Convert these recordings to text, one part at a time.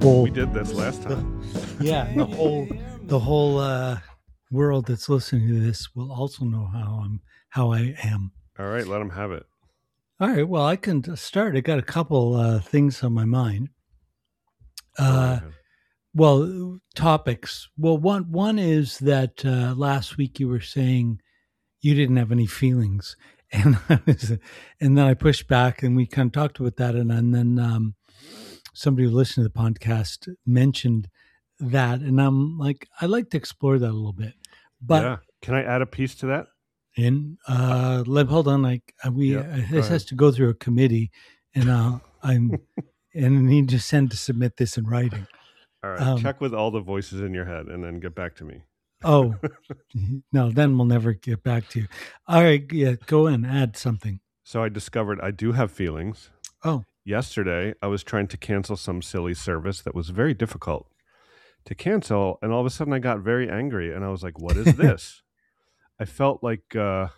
whole We did this last time. the whole world that's listening to this will also know how I am. All right, let them have it. All right, well, I can start. I got a couple things on my mind. Go right ahead. Well, topics. Well, one is that last week you were saying you didn't have any feelings, and and then I pushed back, and we kind of talked about that, and then somebody who listened to the podcast mentioned that, and I'm like, I'd like to explore that a little bit. But yeah, can I add a piece to that? Hold on, this has to go through a committee, and I need to submit this in writing. All right, check with all the voices in your head, and then get back to me. Oh, no, then we'll never get back to you. All right, yeah, go in, add something. So I discovered I do have feelings. Oh. Yesterday, I was trying to cancel some silly service that was very difficult to cancel, and all of a sudden I got very angry, and I was like, what is this? I felt like,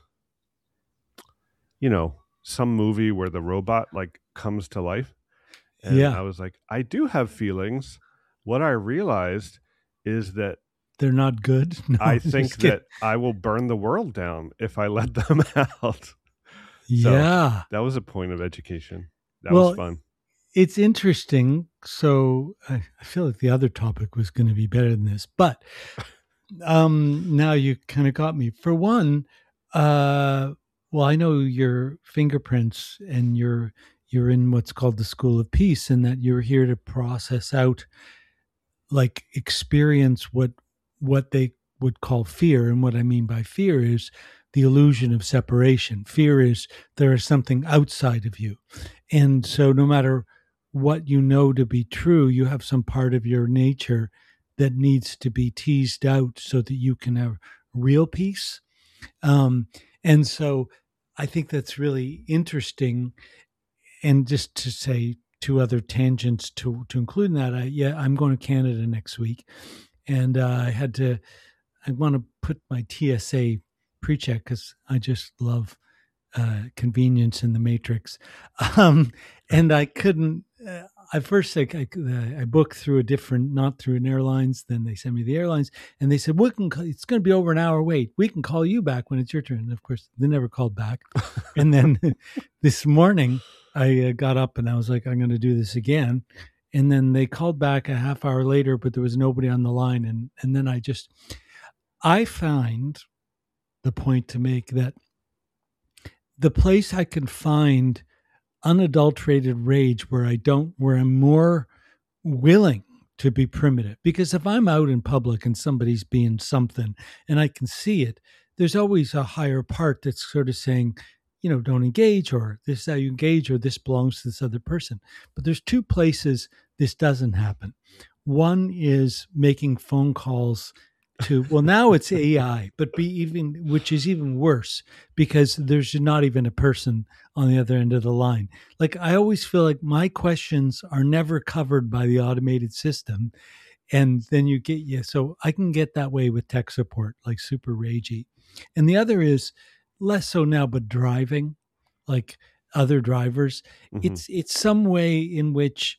some movie where the robot comes to life. And I was like, I do have feelings. What I realized is that they're not good. No, I think that I will burn the world down if I let them out. Yeah. So that was a point of education. That was fun. It's interesting. So I feel like the other topic was going to be better than this, but now you kind of got me. For one, I know your fingerprints, and you're in what's called the School of Peace, and that you're here to process out, experience what they would call fear. And what I mean by fear is the illusion of separation. Fear is there is something outside of you. And so no matter what you know to be true, you have some part of your nature that needs to be teased out so that you can have real peace. And so I think that's really interesting. And just to say two other tangents to include in that, I'm going to Canada next week. And I want to put my TSA pre-check because I just love convenience in the matrix. And I couldn't, I booked through not through an airlines. Then they sent me the airlines, and they said, it's going to be over an hour wait. We can call you back when it's your turn. And of course, they never called back. And then this morning I got up and I was like, I'm going to do this again. And then they called back a half hour later, but there was nobody on the line. And then I find the point to make that the place I can find unadulterated rage where I'm more willing to be primitive. Because if I'm out in public and somebody's being something and I can see it, there's always a higher part that's sort of saying, don't engage, or this is how you engage, or this belongs to this other person. But there's two places this doesn't happen. One is making phone calls now it's AI, which is even worse because there's not even a person on the other end of the line. I always feel like my questions are never covered by the automated system. And then so I can get that way with tech support, super ragey. And the other is less so now, but driving, like other drivers. Mm-hmm. It's some way in which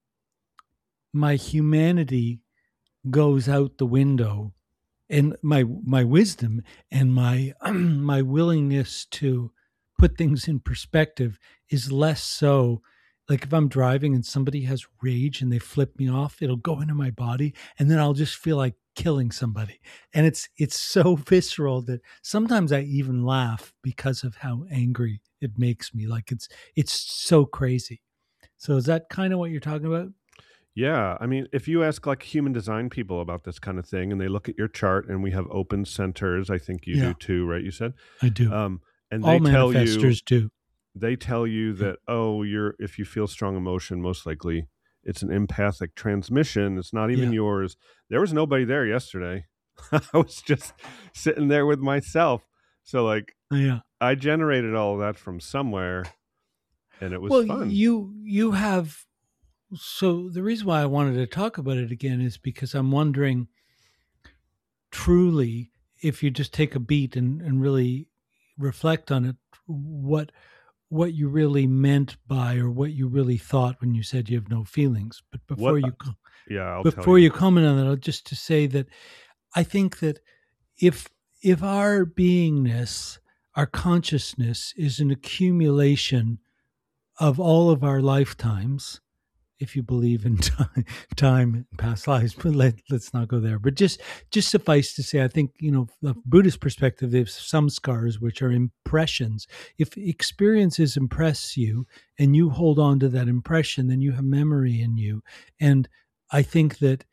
my humanity goes out the window, and my wisdom and my my willingness to put things in perspective is less so. If I'm driving and somebody has rage and they flip me off, it'll go into my body, and then I'll just feel like killing somebody. And it's so visceral that sometimes I even laugh because of how angry it makes me. It's so crazy. So is that kind of what you're talking about? Yeah. I mean, if you ask human design people about this kind of thing, and they look at your chart, and we have open centers, I think you do too, right? You said? I do. And all manifestors do. They tell you that, if you feel strong emotion, most likely it's an empathic transmission. It's not even yours. There was nobody there yesterday. I was just sitting there with myself. So I generated all of that from somewhere, and it was fun. You have. So the reason why I wanted to talk about it again is because I'm wondering, truly, if you just take a beat and really reflect on it, what you really meant by, or what you really thought when you said you have no feelings. But before I'll tell before you. you comment on that, I'll just to say that I think that if our beingness, our consciousness is an accumulation of all of our lifetimes, if you believe in time and past lives, but let's not go there. But just suffice to say, I think, from a Buddhist perspective, there's some scars which are impressions. If experiences impress you and you hold on to that impression, then you have memory in you. And I think that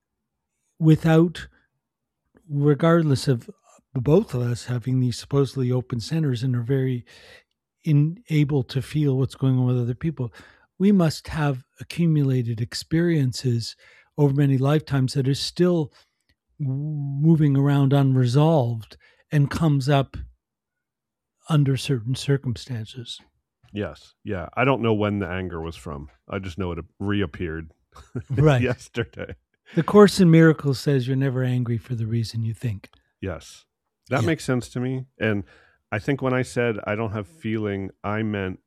regardless of both of us having these supposedly open centers and are very able to feel what's going on with other people, we must have accumulated experiences over many lifetimes that is still moving around unresolved and comes up under certain circumstances. Yes. Yeah. I don't know when the anger was from. I just know it reappeared right yesterday. The Course in Miracles says you're never angry for the reason you think. Yes. That makes sense to me. And I think when I said I don't have feeling, I meant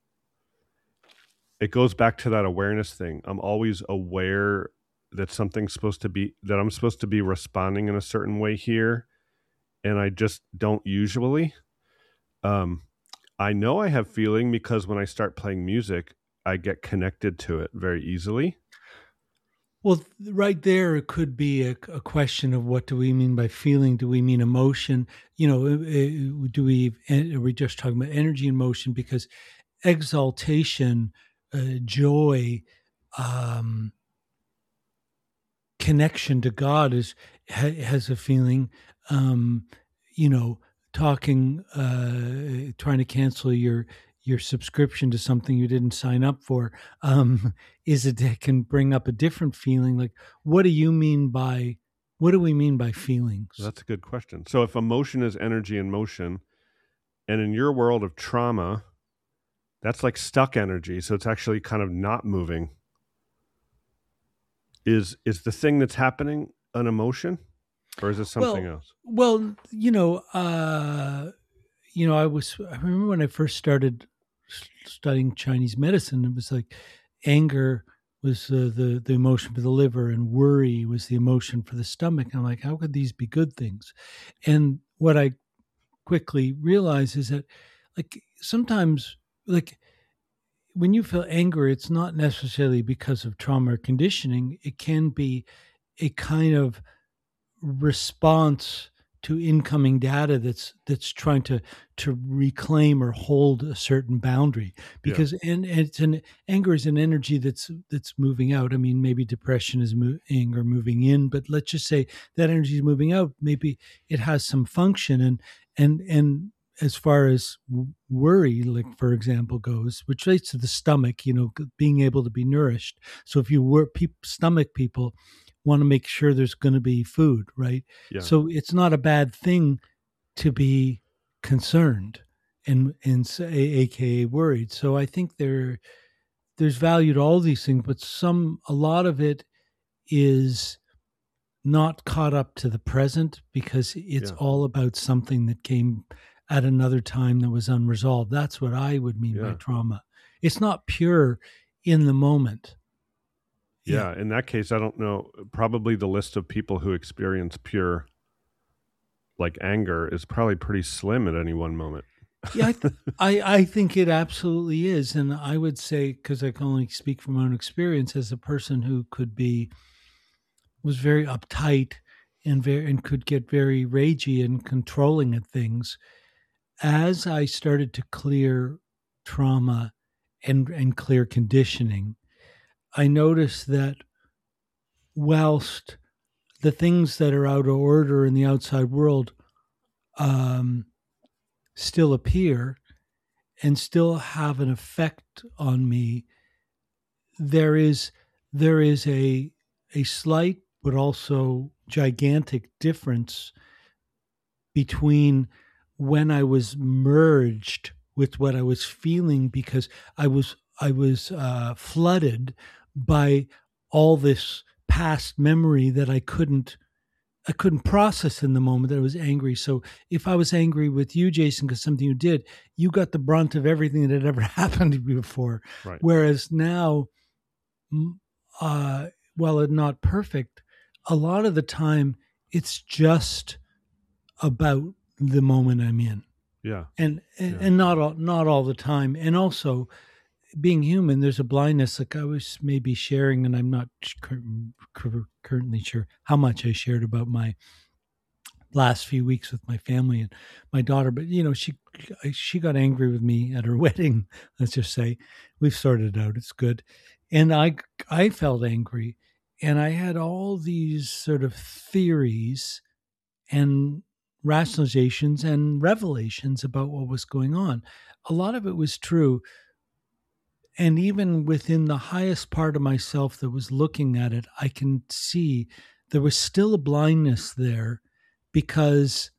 it goes back to that awareness thing. I'm always aware that I'm supposed to be responding in a certain way here. And I just don't usually. I know I have feeling because when I start playing music, I get connected to it very easily. Well, right there, it could be a question of what do we mean by feeling? Do we mean emotion? Are we just talking about energy and motion? Because exaltation, joy, connection to God has a feeling. Talking, trying to cancel your subscription to something you didn't sign up for, can bring up a different feeling. Like, what do we mean by feelings? That's a good question. So if emotion is energy in motion, and in your world of trauma, that's like stuck energy. So it's actually kind of not moving. Is the thing that's happening an emotion, or is it something else? Well, I remember when I first started studying Chinese medicine, it was like anger was the emotion for the liver, and worry was the emotion for the stomach. And I'm like, how could these be good things? And what I quickly realized is that, like, sometimes, like, when you feel anger, it's not necessarily because of trauma or conditioning. It can be a kind of response to incoming data that's trying to reclaim or hold a certain boundary, because anger is an energy that's moving out. I mean, maybe depression is anger moving in, but let's just say that energy is moving out. Maybe it has some function, and as far as worry, like, for example, goes, which relates to the stomach, being able to be nourished. So if you stomach people want to make sure there's going to be food, right? Yeah. So it's not a bad thing to be concerned and aka worried. So I think there's value to all these things, but a lot of it is not caught up to the present because it's all about something that came at another time that was unresolved. That's what I would mean by trauma. It's not pure in the moment. Yeah, in that case, I don't know. Probably the list of people who experience pure, like, anger is probably pretty slim at any one moment. Yeah, I think it absolutely is. And I would say, because I can only speak from my own experience as a person who was very uptight and could get very ragey and controlling at things, as I started to clear trauma and clear conditioning, I noticed that whilst the things that are out of order in the outside world still appear and still have an effect on me, there is a slight but also gigantic difference between when I was merged with what I was feeling, because I was flooded by all this past memory that I couldn't process in the moment that I was angry. So if I was angry with you, Jason, because something you did, you got the brunt of everything that had ever happened to me before. Right. Whereas now, while it's not perfect, a lot of the time it's just about the moment I'm in. Yeah. And not all the time. And also, being human, there's a blindness. Like I was maybe sharing, and I'm not currently sure how much I shared about my last few weeks with my family and my daughter. But she got angry with me at her wedding. Let's just say we've sorted it out. It's good. And I felt angry, and I had all these sort of theories and rationalizations and revelations about what was going on. A lot of it was true. And even within the highest part of myself that was looking at it, I can see there was still a blindness there, because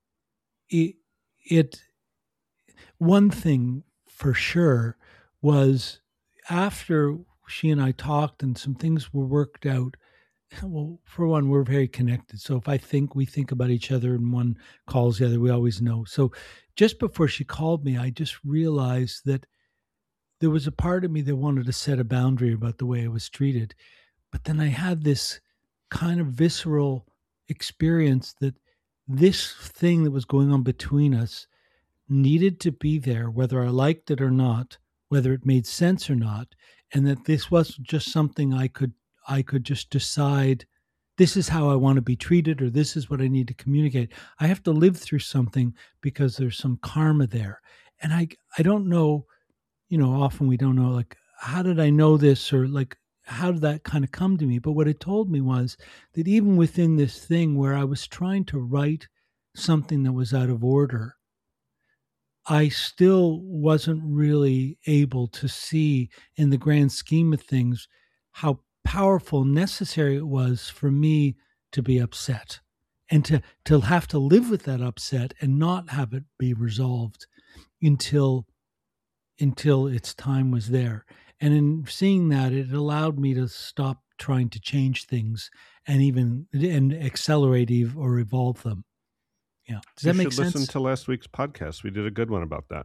one thing for sure was, after she and I talked and some things were worked out, well, for one, we're very connected. So if we think about each other, and one calls the other, we always know. So just before she called me, I just realized that there was a part of me that wanted to set a boundary about the way I was treated. But then I had this kind of visceral experience that this thing that was going on between us needed to be there, whether I liked it or not, whether it made sense or not, and that this wasn't just something I could just decide, this is how I want to be treated, or this is what I need to communicate. I have to live through something because there's some karma there. And I don't know, often we don't know, like, how did I know this, or like, how did that kind of come to me? But what it told me was that even within this thing where I was trying to write something that was out of order, I still wasn't really able to see, in the grand scheme of things, how powerful, necessary it was for me to be upset, and to have to live with that upset and not have it be resolved until its time was there. And in seeing that, it allowed me to stop trying to change things and accelerate or evolve them. Yeah. Does that make sense? Listen to last week's podcast. We did a good one about that.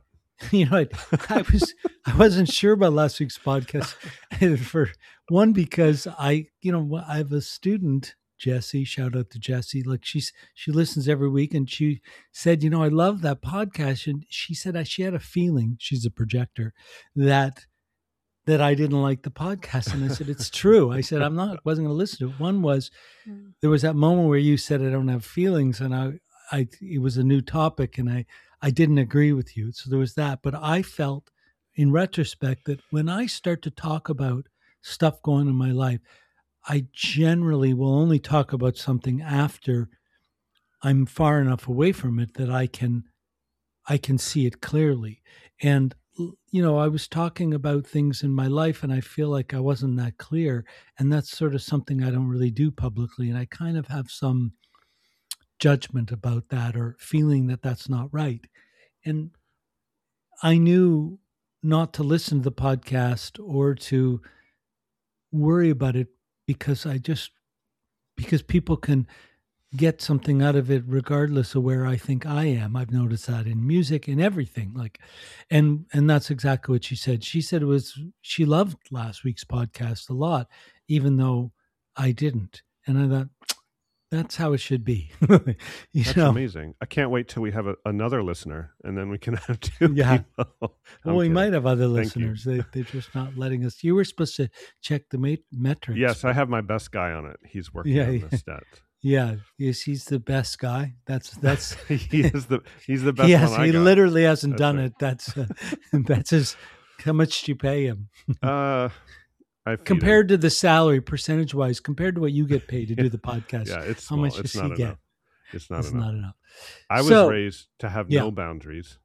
I wasn't sure about last week's podcast for one, because I have a student, Jessie, shout out to Jessie. Like she listens every week, and she said, I love that podcast. And she said she had a feeling, she's a projector, that I didn't like the podcast. And I said, it's true. I said, wasn't going to listen to it. One was, there was that moment where you said, I don't have feelings. And it was a new topic, and I didn't agree with you. So there was that. But I felt in retrospect that when I start to talk about stuff going on in my life, I generally will only talk about something after I'm far enough away from it that I can see it clearly. And, I was talking about things in my life, and I feel like I wasn't that clear. And that's sort of something I don't really do publicly. And I kind of have some judgment about that, or feeling that that's not right. And I knew not to listen to the podcast or to worry about it, because people can get something out of it regardless of where I think I am. I've noticed that in music and everything. And that's exactly what she said. She said she loved last week's podcast a lot, even though I didn't. And I thought, that's how it should be. That's amazing. I can't wait till we have another listener, and then we can have two people. Well, we might have other listeners. They're just not letting us. You were supposed to check the metrics. Yes, I have my best guy on it. He's working on the stats. Yeah, yes, he's the best guy. That's he's the best. Yes, one I he got. Literally hasn't done right. it. That's his. How much do you pay him? Compared to the salary, percentage wise, compared to what you get paid to do the podcast. Yeah, it's how small. much it's does not he enough. get? It's not enough. I was raised to have no boundaries.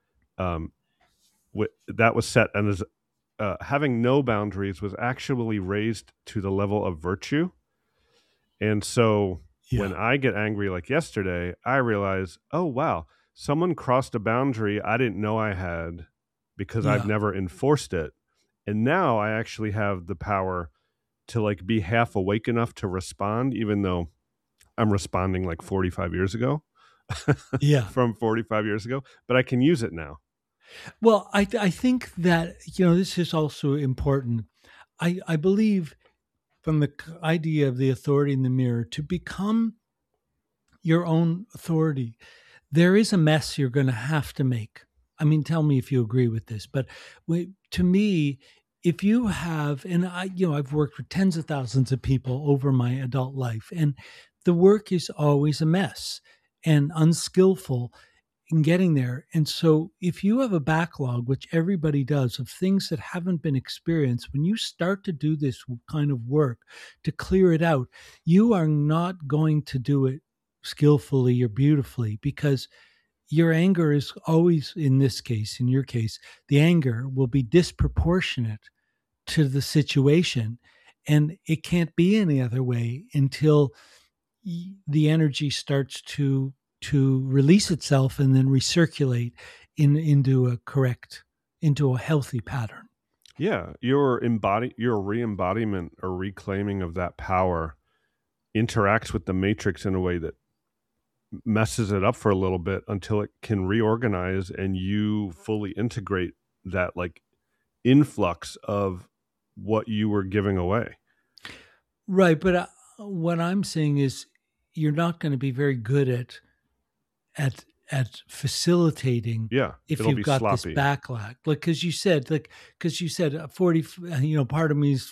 That was set, and having no boundaries was actually raised to the level of virtue. And so when I get angry, like yesterday, I realize, oh wow, someone crossed a boundary I didn't know I had, because I've never enforced it. And now I actually have the power to be half awake enough to respond, even though I'm responding 45 years ago. From 45 years ago, but I can use it now. Well, I think that, this is also important. I believe from the idea of the authority in the mirror to become your own authority, there is a mess you're going to have to make. I mean, tell me if you agree with this, but to me, if you have, and I've worked with tens of thousands of people over my adult life, and the work is always a mess and unskillful in getting there. And so if you have a backlog, which everybody does, of things that haven't been experienced, when you start to do this kind of work to clear it out, you are not going to do it skillfully or beautifully, because your anger is always, in this case, in your case, the anger will be disproportionate to the situation. And it can't be any other way until the energy starts to release itself and then recirculate into a healthy pattern. Yeah, your re-embodiment or reclaiming of that power interacts with the matrix in a way that messes it up for a little bit until it can reorganize and you fully integrate that like influx of what you were giving away. Right, but what I'm saying is you're not going to be very good at facilitating. Yeah, if you've got sloppy. This backlog, because you said 40, part of me is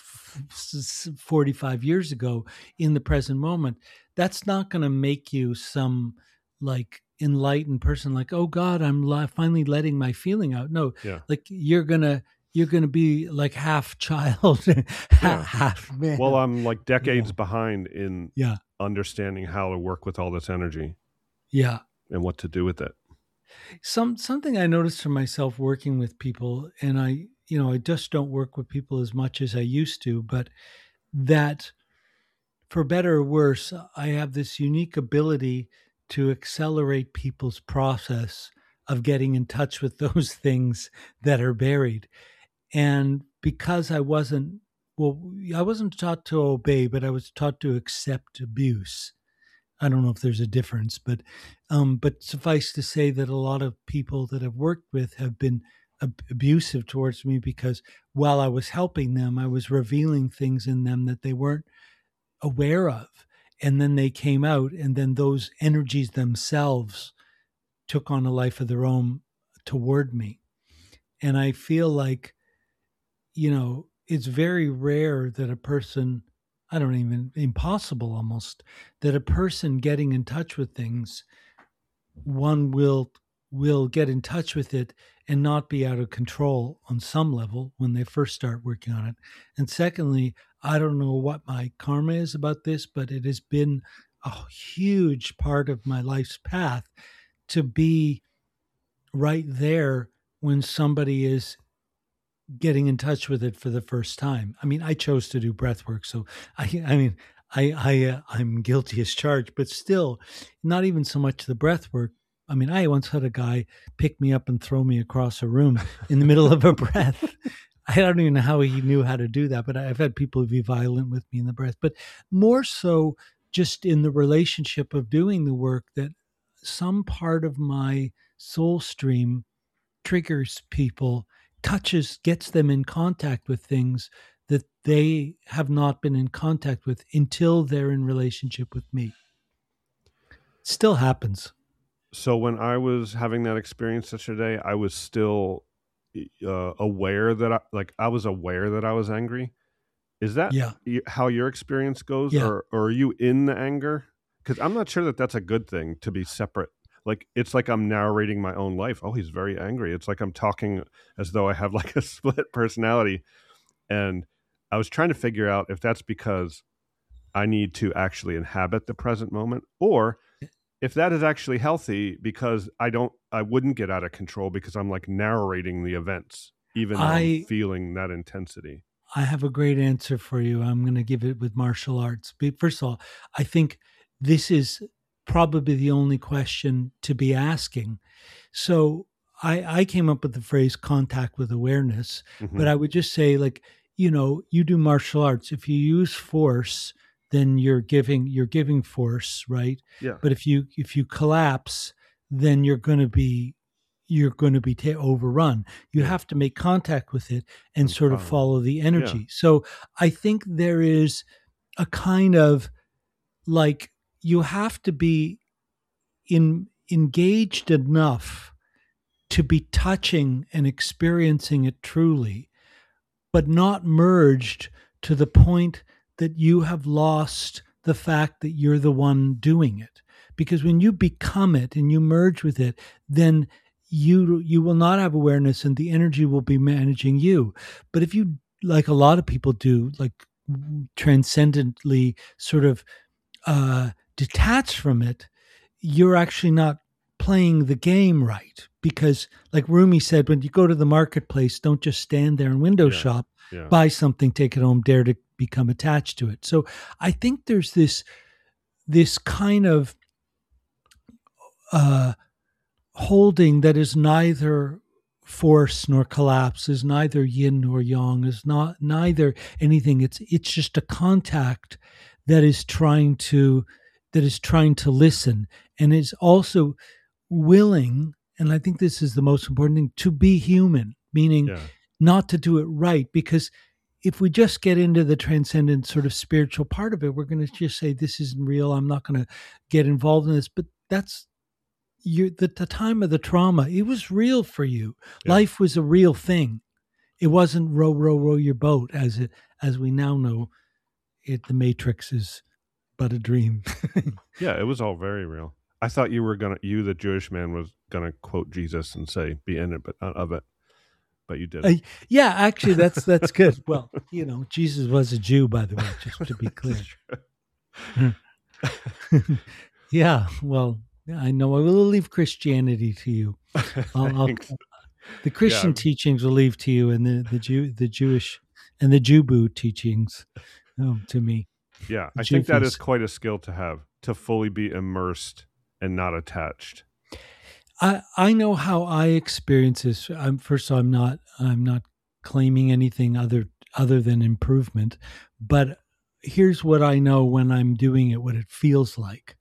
45 years ago in the present moment. That's not going to make you some like enlightened person, like, oh God, I'm finally letting my feeling out. No, like you're gonna be like half child, half man. Well, I'm like decades behind in understanding how to work with all this energy. Yeah. And what to do with it. Something I noticed for myself working with people, and I just don't work with people as much as I used to, but that for better or worse, I have this unique ability to accelerate people's process of getting in touch with those things that are buried. And because I wasn't taught to obey, but I was taught to accept abuse. I don't know if there's a difference, but suffice to say that a lot of people that I've worked with have been abusive towards me, because while I was helping them, I was revealing things in them that they weren't aware of. And then they came out, and then those energies themselves took on a life of their own toward me. And I feel like, it's very rare that a person, impossible almost, that a person getting in touch with things, one will get in touch with it and not be out of control on some level when they first start working on it. And secondly, I don't know what my karma is about this, but it has been a huge part of my life's path to be right there when somebody is getting in touch with it for the first time. I mean, I chose to do breath work, so I'm guilty as charged, but still, not even so much the breath work. I mean, I once had a guy pick me up and throw me across a room in the middle of a breath. I don't even know how he knew how to do that, but I've had people be violent with me in the breath. But more so just in the relationship of doing the work, that some part of my soul stream triggers people, gets them in contact with things that they have not been in contact with until they're in relationship with me. It still happens. So when I was having that experience yesterday, I was still aware that I was aware that I was angry. Is that how your experience goes? Yeah. Or are you in the anger? Because I'm not sure that that's a good thing, to be separate. Like, it's like I'm narrating my own life. Oh, he's very angry. It's like I'm talking as though I have like a split personality. And I was trying to figure out if that's because I need to actually inhabit the present moment, or if that is actually healthy, because I wouldn't get out of control because I'm like narrating the events, even though I'm feeling that intensity. I have a great answer for you. I'm going to give it with martial arts. But first of all, I think this is probably the only question to be asking. So I came up with the phrase contact with awareness, but I would just say, like, you do martial arts. If you use force, then you're giving force, right? Yeah. But if you collapse, then you're going to be overrun. You have to make contact with it and sort of follow the energy. Yeah. So I think there is a kind of like you have to be engaged enough to be touching and experiencing it truly, but not merged to the point that you have lost the fact that you're the one doing it. Because when you become it and you merge with it, then you will not have awareness and the energy will be managing you. But if you, like a lot of people do, like transcendently sort of detached from it, you're actually not playing the game right. Because like Rumi said, when you go to the marketplace, don't just stand there and window shop, buy something, take it home, dare to become attached to it. So I think there's this kind of holding that is neither force nor collapse, is neither yin nor yang, is not neither anything. It's just a contact that is trying to listen, and is also willing, and I think this is the most important thing, to be human, meaning not to do it right. Because if we just get into the transcendent sort of spiritual part of it, we're going to just say, this isn't real, I'm not going to get involved in this. But that's the time of the trauma. It was real for you. Life was a real thing. It wasn't row, row, row your boat, as we now know it. The Matrix is but a dream. Yeah, it was all very real. I thought the Jewish man, was gonna quote Jesus and say, "Be in it, but not of it." But you did. Yeah, actually, that's good. Well, Jesus was a Jew, by the way, just to be clear. Yeah, well, I know. I will leave Christianity to you. The Christian teachings will leave to you, and the Jewish and the Jubu teachings to me. Yeah, I think that is quite a skill to have, to fully be immersed and not attached. I know how I experience this. First of all, I'm not claiming anything other than improvement, but here's what I know when I'm doing it, what it feels like.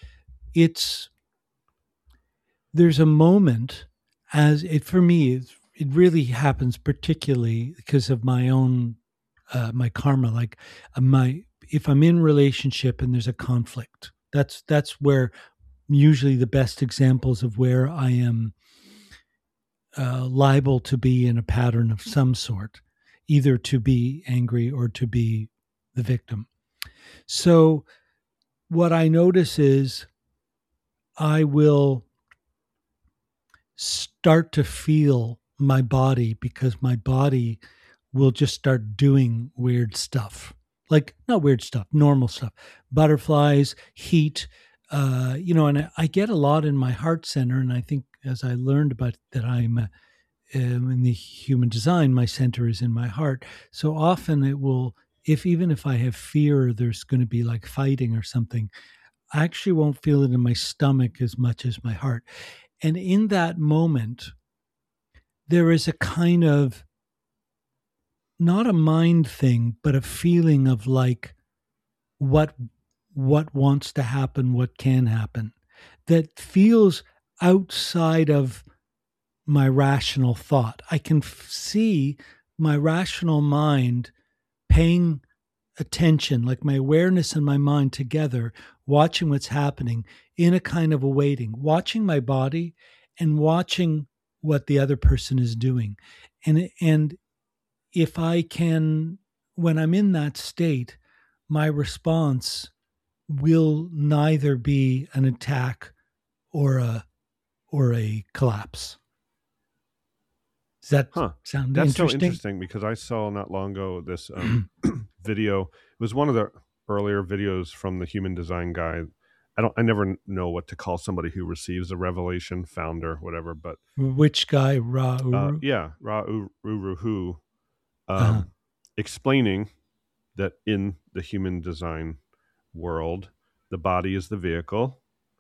There's a moment, for me, it really happens particularly because of my own my karma. Like if I'm in relationship and there's a conflict, that's where usually the best examples of where I am liable to be in a pattern of some sort, either to be angry or to be the victim. So what I notice is I will start to feel my body, because my body will just start doing weird stuff. Like, not weird stuff, normal stuff. Butterflies, heat, and I get a lot in my heart center. And I think as I learned about that, I'm in the human design, my center is in my heart. So often it will, even if I have fear, there's going to be like fighting or something, I actually won't feel it in my stomach as much as my heart. And in that moment, there is a kind of, not a mind thing, but a feeling of like what wants to happen, what can happen, that feels outside of my rational thought. I can see my rational mind paying attention, like my awareness and my mind together, watching what's happening in a kind of a waiting, watching my body and watching what the other person is doing. And if I can, when I'm in that state, my response will neither be an attack or a collapse. Does that sound That's interesting? So interesting, because I saw not long ago this video. It was one of the earlier videos from the Human Design Guy. I never know what to call somebody who receives a revelation, founder, whatever. But which guy? Ra Uru? Ra Uru, explaining that in the human design world, the body is the vehicle.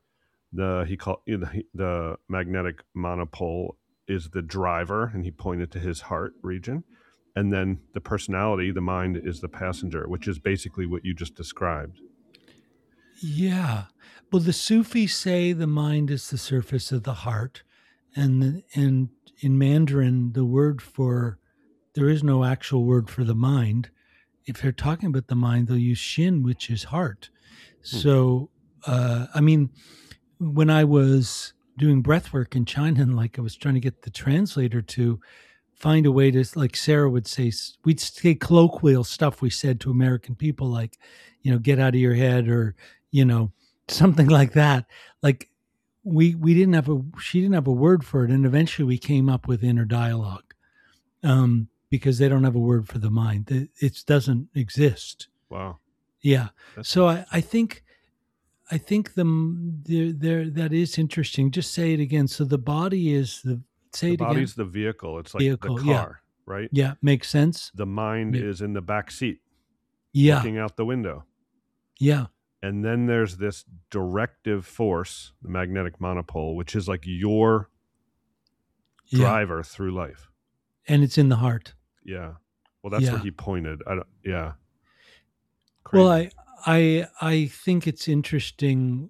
The magnetic monopole is the driver, and he pointed to his heart region. And then the personality, the mind, is the passenger, which is basically what you just described. Yeah. Well, the Sufis say the mind is the surface of the heart. And in Mandarin, there is no actual word for the mind. if they're talking about the mind, they'll use shin, which is heart. So, I mean, when I was doing breath work in China, and like I was trying to get the translator to find a way to, like Sarah would say, we'd say colloquial stuff we said to American people, like, get out of your head, or, something like that. Like we didn't have she didn't have a word for it. And eventually we came up with inner dialogue, because they don't have a word for the mind. It doesn't exist. Wow. Yeah. So I think that is interesting. Just say it again. So the body is the body's the vehicle. It's like vehicle, the car, right? Yeah, makes sense. The mind is in the back seat, yeah, looking out the window. Yeah. And then there's this directive force, the magnetic monopole, which is like your driver through life. And it's in the heart. Yeah. Well, that's where he pointed. Crazy. Well, I think it's interesting.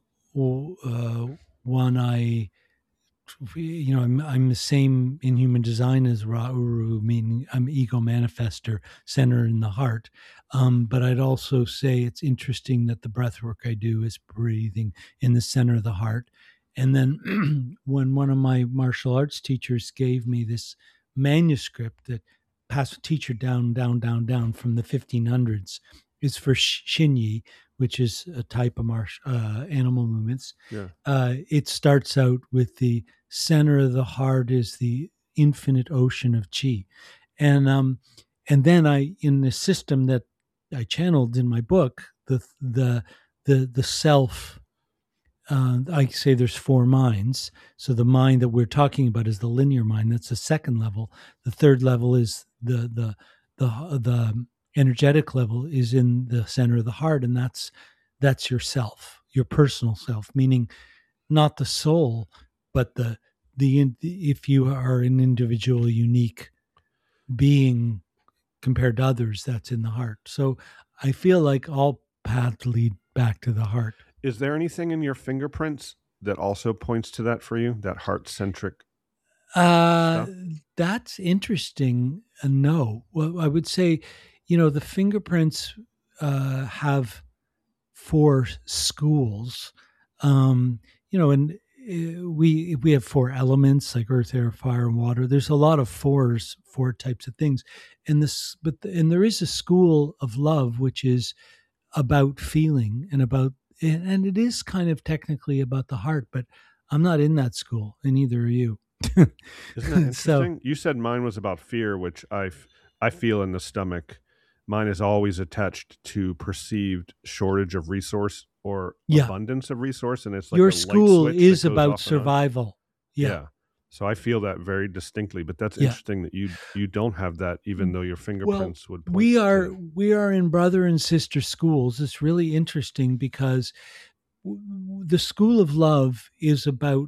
I'm the same in human design as Ra-Uru, meaning I'm ego manifester, center in the heart. But I'd also say it's interesting that the breath work I do is breathing in the center of the heart. And then when one of my martial arts teachers gave me this manuscript that passed teacher down from the 1500s, is for Xinyi, which is a type of animal movements. Yeah. It starts out with the center of the heart is the infinite ocean of chi. And then in the system that I channeled in my book, the self, I say there's 4 minds. So the mind that we're talking about is the linear mind. That's the second level. The third level is the energetic level is in the center of the heart, and that's yourself, your personal self, meaning not the soul, but the if you are an individual, unique being compared to others, that's in the heart. So I feel like all paths lead back to the heart. Is there anything in your fingerprints that also points to that for you, that heart-centric stuff? That's interesting. No. Well, I would say, the fingerprints have 4 schools, and we have 4 elements like earth, air, fire, and water. There's a lot of 4 types of things, and there is a school of love which is about feeling and it is kind of technically about the heart, but I'm not in that school, and neither are you. Isn't that interesting? So, you said mine was about fear, which I feel in the stomach. Mine is always attached to perceived shortage of resource or abundance of resource, and it's like your school is about survival. Yeah. So I feel that very distinctly, but that's interesting that you don't have that, even though your fingerprints would point we are in brother and sister schools. It's really interesting because the school of love is about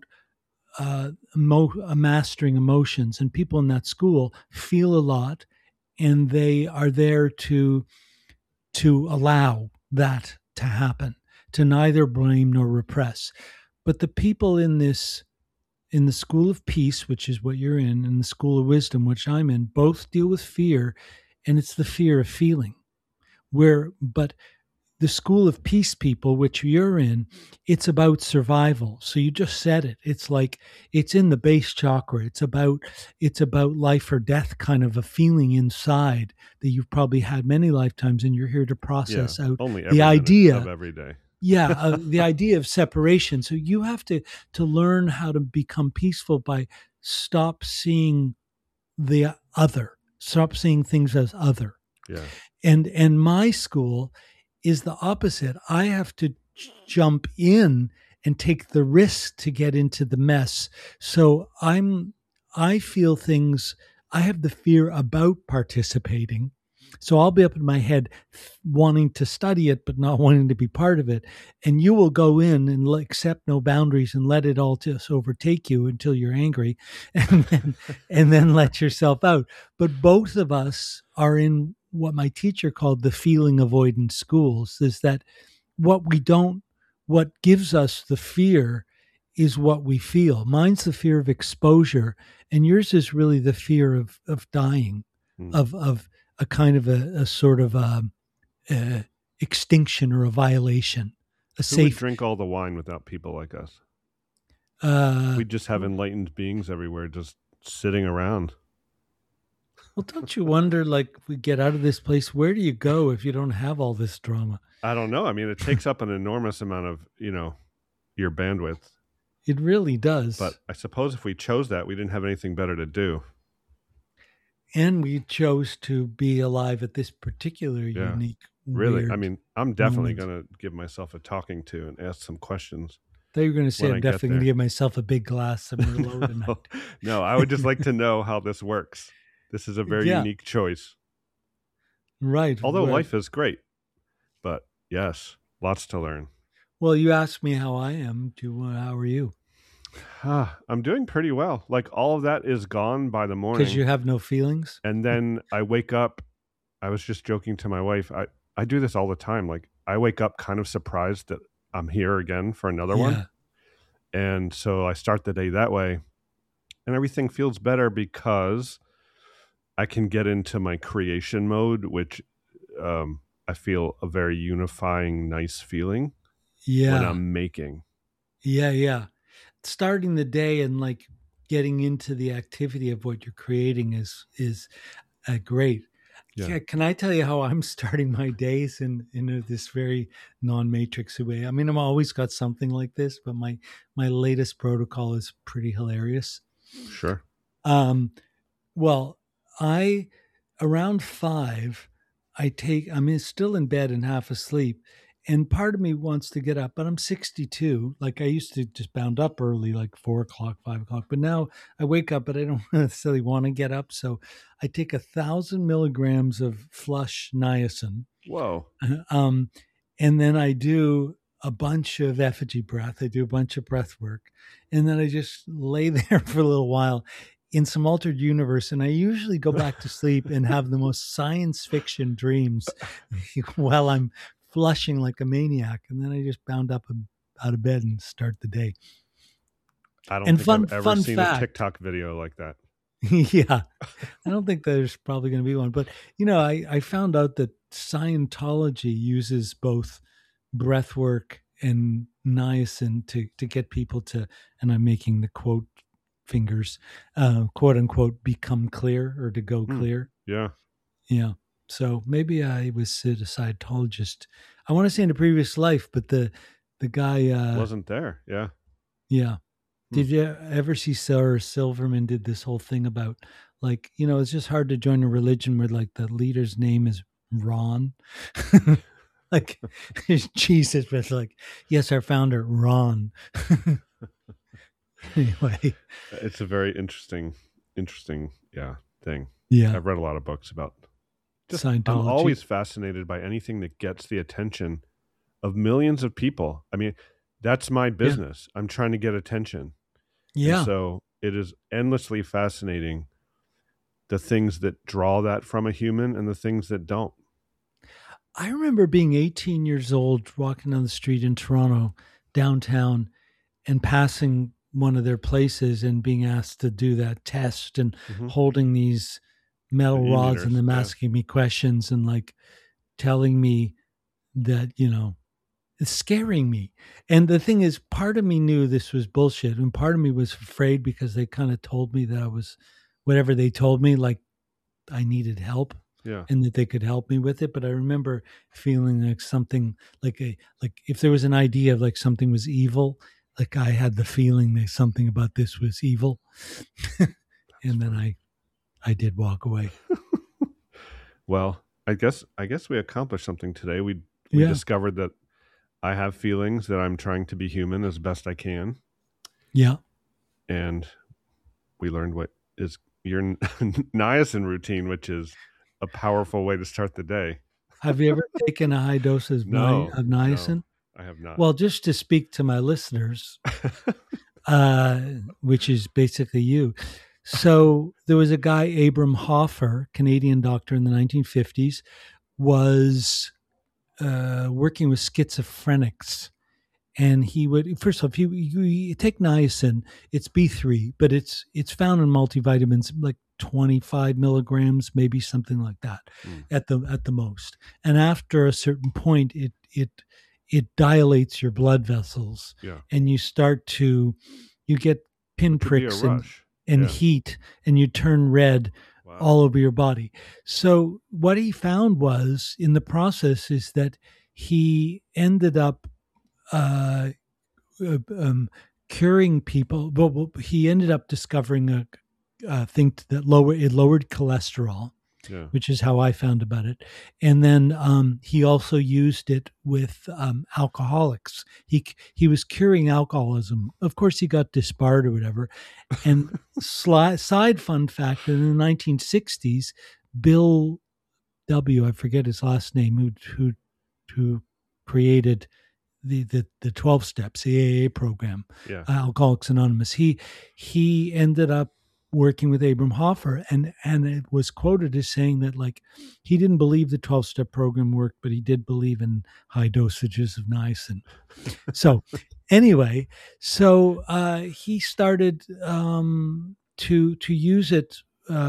mastering emotions, and people in that school feel a lot, and they are there to allow that to happen, to neither blame nor repress. But the people in the school of peace, which is what you're in, and the school of wisdom, which I'm in, both deal with fear, and it's the fear of feeling. But the school of peace people, which you're in, it's about survival. So you just said it. It's like it's in the base chakra. It's about life or death kind of a feeling inside that you've probably had many lifetimes, and you're here to process out the idea of every day. The idea of separation. So you have to learn how to become peaceful by stop seeing the other, stop seeing things as other. Yeah. And my school is the opposite. I have to jump in and take the risk to get into the mess. So I feel things. I have the fear about participating. So I'll be up in my head wanting to study it, but not wanting to be part of it. And you will go in and accept no boundaries and let it all just overtake you until you're angry and then let yourself out. But both of us are in what my teacher called the feeling avoidance schools, is that what gives us the fear is what we feel. Mine's the fear of exposure, and yours is really the fear of dying, of a kind of a sort of extinction or a violation. Who would drink all the wine without people like us? We just have enlightened beings everywhere just sitting around. Well, don't you wonder, like, if we get out of this place, where do you go if you don't have all this drama? I don't know. I mean, it takes up an enormous amount of, your bandwidth. It really does. But I suppose if we chose that, we didn't have anything better to do. And we chose to be alive at this particular unique, really. I mean, I'm definitely going to give myself a talking to and ask some questions. I thought you were going to say I'm definitely going to give myself a big glass of Merlot tonight. No, I would just like to know how this works. This is a very unique choice. Right. Although life is great. But yes, lots to learn. Well, you asked me how I am. How are you? I'm doing pretty well. Like, all of that is gone by the morning. Because you have no feelings? And then I wake up. I was just joking to my wife. I do this all the time. Like, I wake up kind of surprised that I'm here again for another one. And so I start the day that way. And everything feels better because I can get into my creation mode, which I feel a very unifying, nice feeling when I'm making. Yeah. Starting the day and like getting into the activity of what you're creating is great. Yeah. Can I tell you how I'm starting my days in this very non-matrix way? I mean, I've always got something like this, but my latest protocol is pretty hilarious. Sure. Well, around 5, I'm still in bed and half asleep. And part of me wants to get up, but I'm 62. Like, I used to just bound up early, like 4 o'clock, 5 o'clock. But now I wake up, but I don't necessarily want to get up. So I take 1,000 milligrams of flush niacin. Whoa. And then I do a bunch of effigy breath. I do a bunch of breath work. And then I just lay there for a little while in some altered universe. And I usually go back to sleep and have the most science fiction dreams while I'm flushing like a maniac, and then I just bound up out of bed and start the day. I don't think I've ever seen a TikTok video like that. Yeah, I don't think there's probably going to be one. But, I found out that Scientology uses both breath work and niacin to get people to, and I'm making the quote fingers, quote unquote, become clear or to go clear. Yeah. Yeah. So maybe I was a Scientologist. I want to say in a previous life, but the guy wasn't there. Yeah. Yeah. Did you ever see Sarah Silverman did this whole thing about, like, it's just hard to join a religion where like the leader's name is Ron. Like Jesus, but like, yes, our founder, Ron. Anyway. It's a very interesting thing. Yeah. I've read a lot of books about Scientology. I'm always fascinated by anything that gets the attention of millions of people. I mean, that's my business. Yeah. I'm trying to get attention. Yeah. And so it is endlessly fascinating, the things that draw that from a human and the things that don't. I remember being 18 years old, walking down the street in Toronto, downtown, and passing one of their places and being asked to do that test and holding these metal rods and them asking me questions and like telling me that, it's scaring me. And the thing is, part of me knew this was bullshit. And part of me was afraid because they kind of told me that I was, whatever they told me, like I needed help and that they could help me with it. But I remember feeling like something like if there was an idea of like something was evil, like I had the feeling that something about this was evil. And then I did walk away. Well, I guess we accomplished something today. We discovered that I have feelings, that I'm trying to be human as best I can. Yeah. And we learned what is your niacin routine, which is a powerful way to start the day. Have you ever taken a high dose of niacin? No, I have not. Well, just to speak to my listeners, which is basically you. So there was a guy, Abram Hoffer, Canadian doctor in the 1950s, was working with schizophrenics. and he would, first off, you take niacin, it's B3, but it's found in multivitamins like 25 milligrams, maybe something like that, at the most. And after a certain point, it dilates your blood vessels, and you get pinpricks and heat, and you turn red all over your body. So what he found was, in the process, is that he ended up curing people. Well, he ended up discovering a thing that lowered cholesterol, which is how I found about it. And then he also used it with alcoholics. He was curing alcoholism. Of course, he got disbarred or whatever. And side fun fact: in the 1960s, Bill W., I forget his last name, who created the 12 steps, the AA program, Alcoholics Anonymous. He ended up working with Abram Hoffer, and it was quoted as saying that, like, he didn't believe the 12-step program worked, but he did believe in high dosages of niacin. So anyway, he started to use it,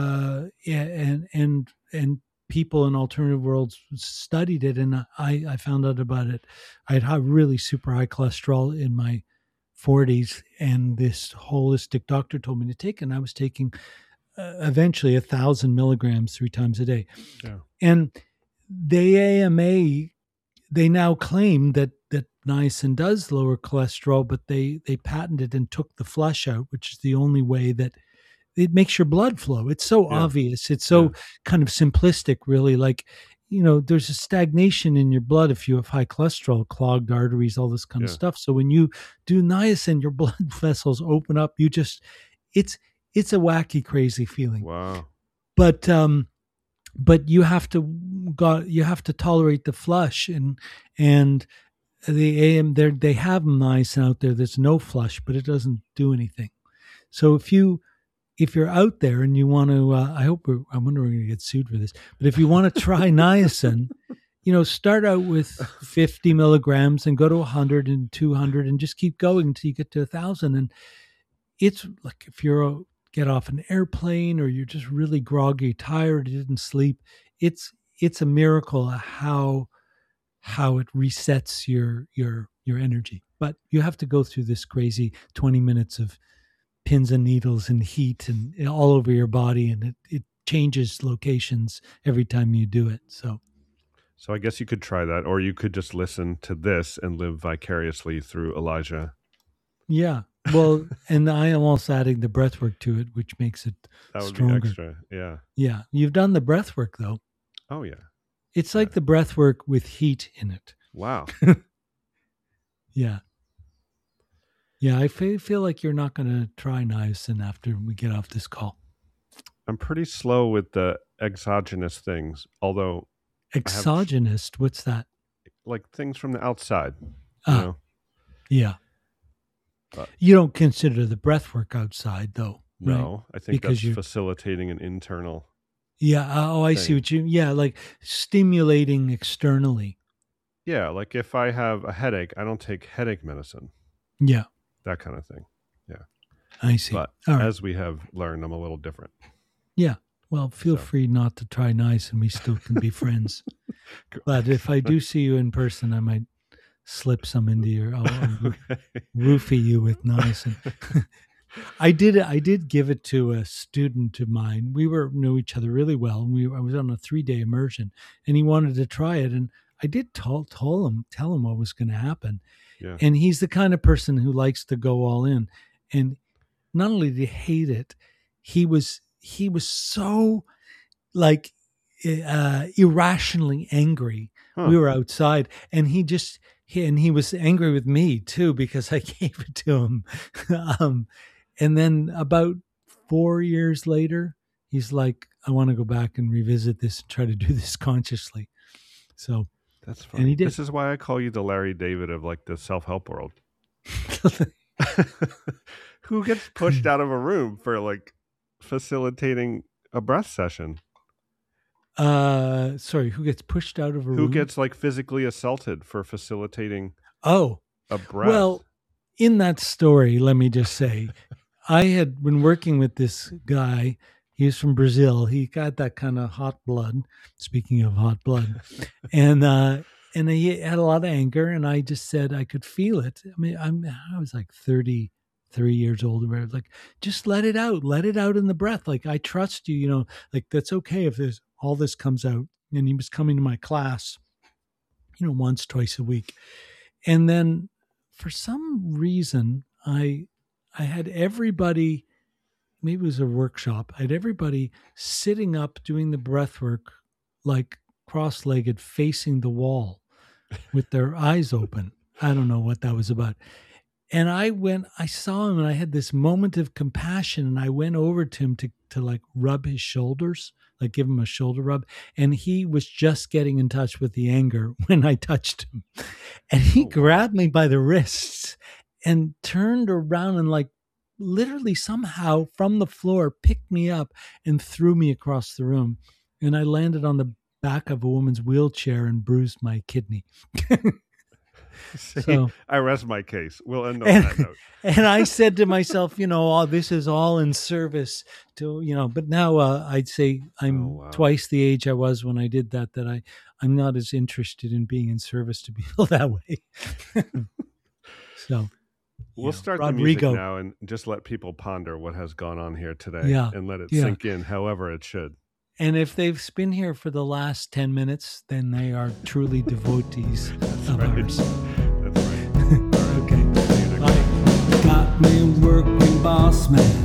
and people in alternative worlds studied it, and I found out about it. I had really super high cholesterol in my 40s, and this holistic doctor told me to take it, and I was taking eventually 1,000 milligrams 3 times a day. And the AMA, they now claim that niacin does lower cholesterol, but they patented and took the flush out, which is the only way that it makes your blood flow. It's so obvious. It's so kind of simplistic, really. Like, there's a stagnation in your blood if you have high cholesterol, clogged arteries, all this kind of stuff. So when you do niacin, your blood vessels open up. It's a wacky, crazy feeling. Wow. But you have to tolerate the flush, and the AM they have niacin out there. There's no flush, but it doesn't do anything. So if you're out there and you want to, I wonder we're going to get sued for this, but if you want to try niacin, start out with 50 milligrams and go to 100 and 200 and just keep going until you get to 1,000. And it's like, if you get off an airplane or you're just really groggy, tired, you didn't sleep, it's a miracle how it resets your energy. But you have to go through this crazy 20 minutes of pins and needles and heat and all over your body, and it changes locations every time you do it. So I guess you could try that, or you could just listen to this and live vicariously through Elijah. Yeah. Well, and I am also adding the breath work to it, which makes it stronger. Be extra. Yeah. Yeah. You've done the breath work, though. Oh, yeah. It's like the breath work with heat in it. Wow. Yeah. Yeah, I feel like you're not going to try niacin after we get off this call. I'm pretty slow with the exogenous things, although... Exogenous? What's that? Like things from the outside. Yeah. You don't consider the breath work outside, though, right? No, I think because that's facilitating an internal... Yeah, I see what you... Yeah, like stimulating externally. Yeah, like if I have a headache, I don't take headache medicine. Yeah. That kind of thing. Yeah. I see. But as we have learned, I'm a little different. Yeah. Well, feel free not to try niacin. We still can be friends. But if I do see you in person, I might slip some into your... I'll roofie you with niacin. I did give it to a student of mine. We knew each other really well. And I was on a 3-day immersion, and he wanted to try it. And I did tell him what was going to happen. Yeah. And he's the kind of person who likes to go all in. And not only did he hate it, he was so like irrationally angry. Huh. We were outside, and he was angry with me too because I gave it to him. And then about 4 years later, he's like, I want to go back and revisit this and try to do this consciously. So that's funny. And he did. This is why I call you the Larry David of like the self-help world. Who gets pushed out of a room for like facilitating a breath session? Sorry, who gets pushed out of a room? Who gets like physically assaulted for facilitating? Oh, a breath. Well, in that story, let me just say, I had been working with this guy. He was from Brazil. He got that kind of hot blood. Speaking of hot blood, and he had a lot of anger. And I just said I could feel it. I mean, I was like 33 years old, or whatever. Like, just let it out in the breath. Like, I trust you. You know, like that's okay if there's all this comes out. And he was coming to my class, you know, once, twice a week, and then for some reason I had everybody. Maybe it was a workshop. I had everybody sitting up doing the breath work, like cross-legged, facing the wall with their eyes open. I don't know what that was about. And I saw him, and I had this moment of compassion, and I went over to him to like rub his shoulders, like give him a shoulder rub. And he was just getting in touch with the anger when I touched him. And he grabbed me by the wrists and turned around and like literally somehow from the floor picked me up and threw me across the room. And I landed on the back of a woman's wheelchair and bruised my kidney. See, so I rest my case. We'll end on that note. And I said to myself, you know, this is all in service to, you know, but now I'd say I'm twice the age I was when I did that I'm not as interested in being in service to people that way. So we'll start the music now and just let people ponder what has gone on here today and let it sink in however it should. And if they've been here for the last 10 minutes, then they are truly devotees of ours. That's right. Okay. Got me working, boss man.